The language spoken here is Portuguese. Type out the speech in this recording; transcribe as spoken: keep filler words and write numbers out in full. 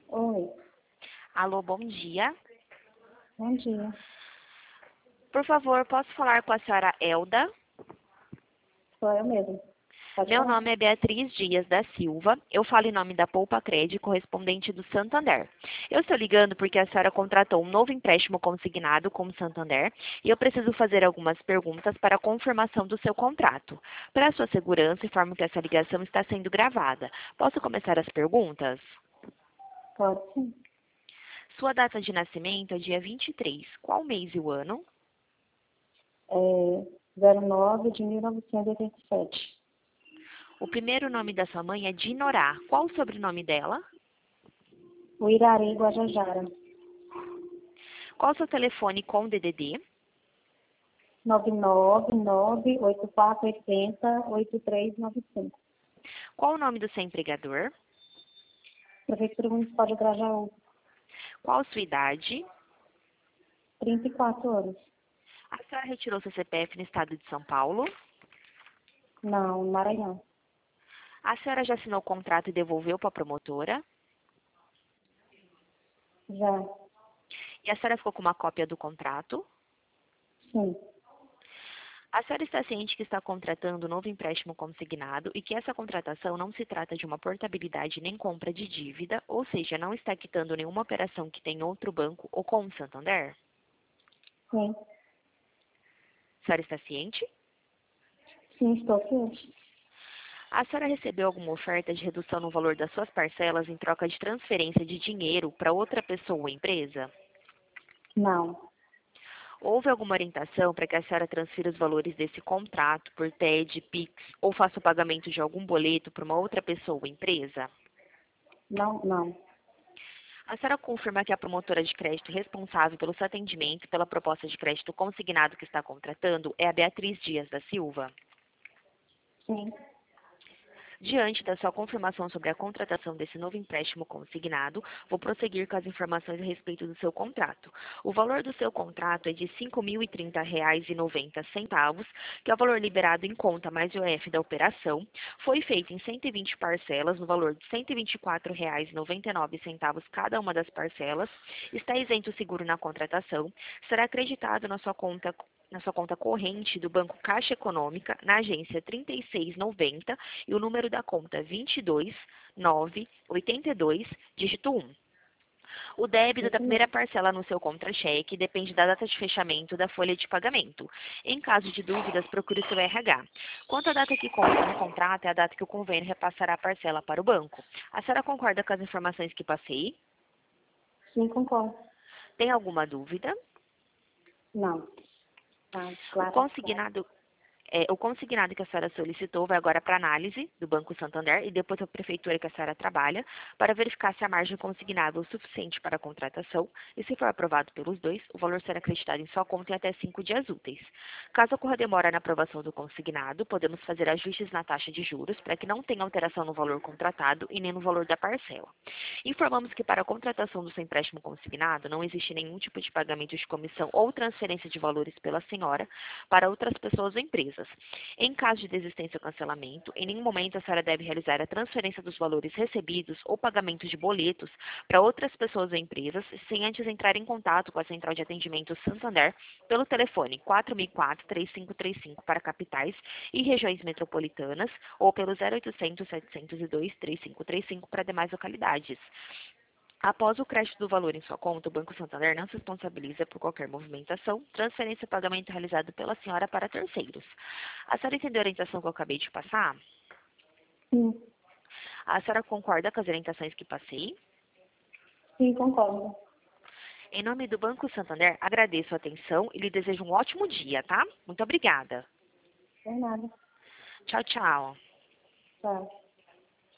Oi, Alô, bom dia. bom dia. Por favor, posso falar com a senhora Elda? Sou eu mesmo. Pode Meu falar? nome é Beatriz Dias da Silva. Eu falo em nome da Poupa Cred, correspondente do Santander. Eu estou ligando porque a senhora contratou um novo empréstimo consignado com o Santander e eu preciso fazer algumas perguntas para a confirmação do seu contrato. Para sua segurança, informo que essa ligação está sendo gravada. Posso começar as perguntas? Pode sim. Sua data de nascimento é dia vinte e três. Qual mês e o ano? É zero nove de mil novecentos e oitenta e sete. O primeiro nome da sua mãe é Dinorá. Qual o sobrenome dela? O Irari Guajajara. Qual o seu telefone com D D D? nove nove nove oito quatro oito zero oito três nove cinco. Qual o nome do seu empregador? Prefeitura Municipal de Grajaú. Qual a sua idade? trinta e quatro anos. A senhora retirou seu C P F no estado de São Paulo? Não, Maranhão. A senhora já assinou o contrato e devolveu para a promotora? Já. E a senhora ficou com uma cópia do contrato? Sim. A senhora está ciente que está contratando um novo empréstimo consignado e que essa contratação não se trata de uma portabilidade nem compra de dívida, ou seja, não está quitando nenhuma operação que tem outro banco ou com o Santander? Sim. A senhora está ciente? Sim, estou ciente. A senhora recebeu alguma oferta de redução no valor das suas parcelas em troca de transferência de dinheiro para outra pessoa ou empresa? Não. Houve alguma orientação para que a senhora transfira os valores desse contrato por T E D, Pix ou faça o pagamento de algum boleto para uma outra pessoa ou empresa? Não, não. A senhora confirma que a promotora de crédito responsável pelo seu atendimento pela proposta de crédito consignado que está contratando é a Beatriz Dias da Silva? Sim. Diante da sua confirmação sobre a contratação desse novo empréstimo consignado, vou prosseguir com as informações a respeito do seu contrato. O valor do seu contrato é de cinco mil e trinta reais e noventa centavos, que é o valor liberado em conta mais o I O F da operação. Foi feito em cento e vinte parcelas, no valor de cento e vinte e quatro reais e noventa e nove centavos cada uma das parcelas. Está isento o seguro na contratação. Será acreditado na sua conta na sua conta corrente do Banco Caixa Econômica, na agência trinta e seis noventa, e o número da conta vinte e dois nove oitenta e dois, dígito um. O débito da Isso primeira mesmo. parcela no seu contra-cheque depende da data de fechamento da folha de pagamento. Em caso de dúvidas, procure o seu R H. Quanto à data que consta no contrato, é a data que o convênio repassará a parcela para o banco. A senhora concorda com as informações que passei? Sim, concordo. Tem alguma dúvida? Não. Tá, O claro, claro. consignado É, o consignado que a senhora solicitou vai agora para análise do Banco Santander e depois para a prefeitura que a senhora trabalha para verificar se a margem consignada é o suficiente para a contratação e, se for aprovado pelos dois, o valor será acreditado em sua conta em até cinco dias úteis. Caso ocorra demora na aprovação do consignado, podemos fazer ajustes na taxa de juros para que não tenha alteração no valor contratado e nem no valor da parcela. Informamos que para a contratação do seu empréstimo consignado não existe nenhum tipo de pagamento de comissão ou transferência de valores pela senhora para outras pessoas ou empresas. Em caso de desistência ou cancelamento, em nenhum momento a senhora deve realizar a transferência dos valores recebidos ou pagamento de boletos para outras pessoas ou empresas sem antes entrar em contato com a Central de Atendimento Santander pelo telefone quatro mil e quatro, três cinco três cinco para capitais e regiões metropolitanas ou pelo zero oitocentos, setecentos e dois, três cinco três cinco para demais localidades. Após o crédito do valor em sua conta, o Banco Santander não se responsabiliza por qualquer movimentação, transferência ou pagamento realizado pela senhora para terceiros. A senhora entendeu a orientação que eu acabei de passar? Sim. A senhora concorda com as orientações que passei? Sim, concordo. Em nome do Banco Santander, agradeço a atenção e lhe desejo um ótimo dia, tá? Muito obrigada. Não é nada. Tchau, tchau. Tchau.